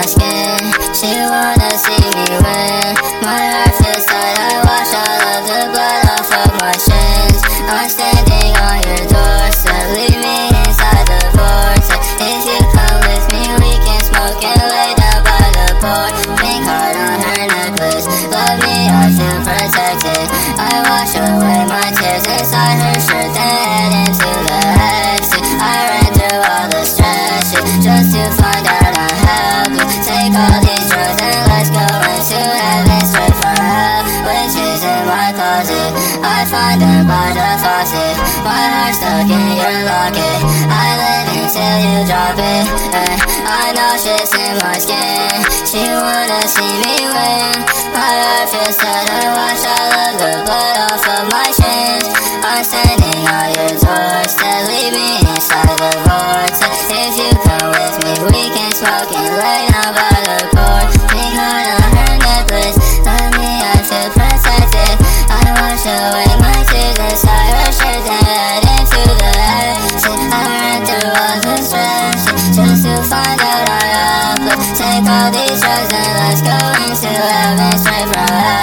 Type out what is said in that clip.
my skin. She wanna see me win. My heart feels tight, I wash all of the blood off of my shins. I'm standing on your doorstep, leave me inside the vortex. If you come with me, we can smoke and lay down by the porch. Pink heart on her necklace, love me, I feel protected. I wash away my tears inside her shirt, then head into the exit. I ran through all the stretches just to find out I'm helpless. Take all these drugs and let's go into heaven, straight from hell. Witches in my closet, I find them by the faucet. My heart stuck in your locket, I live until you drop it. I know shit's in my skin, she wanna see me win. My heart feels sad, I wash all of the blood off of my shins. I'm standing on your doorstep, leave me inside the vortex. If you come with me, we can smoke and lay down by the porch. Pink heart on her necklace, love me, I feel protected. I wash away my tears inside her shirt, then head into the exit. I ran through all the stretches just to find out I'm helpless. Take all these drugs and let's go into heaven, straight from hell.